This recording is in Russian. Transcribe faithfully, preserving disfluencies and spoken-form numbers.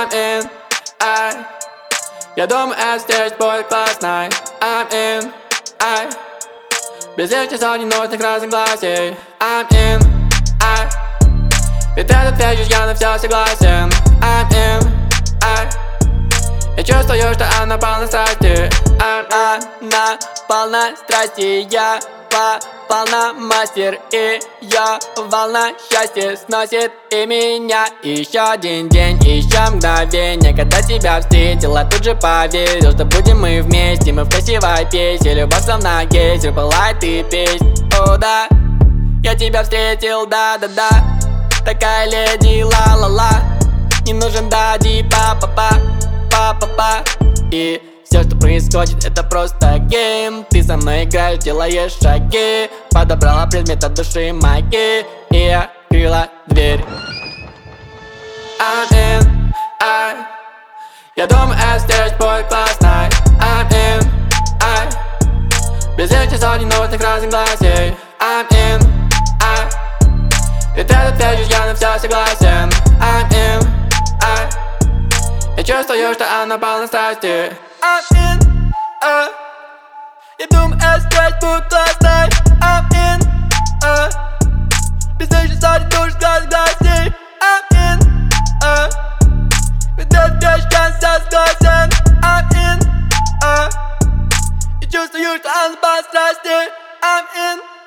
I'm in, I. Я думаю, эта встреча будет классной. I'm in, I. Без лишних слов, ненужных разногласий. I'm in, I. Ведь этот вечер я на все согласен. I'm in, I. Я чувствую, что она полна страсти. I'm, она полна страсти. Я полна мастер. И я волна счастья сносит и меня. Еще один день, еще мгновение. Когда тебя встретила, тут же поверил, что будем мы вместе. Мы в красивой песне, любовь словно гейзер, пылает и песнь. О да, я тебя встретил, да-да-да. Такая леди, ла-ла-ла. Не нужен дади, па-па-па, па-па-па. И все, что происходит, это просто гейм. Ты со мной играешь, делаешь шаги. Подобрала предмет от души моей и я открыла дверь. I'm in, I. Я думаю, эта встреча будет классной. I'm in, I. Без лишних слов, ненужных разногласий. I'm in, I. Ведь этот вечер я на все согласен. I'm in, I. Я чувствую, что она полна страсти. I'm in, uh. Я думаю, эта встреча будет классной. I'm in, uh. Без лишних слов, ненужных разногласий. I'm in, uh. Ведь этот вечер я на все согласен. I'm in, uh. Я чувствую, что она полна страсти. I'm in.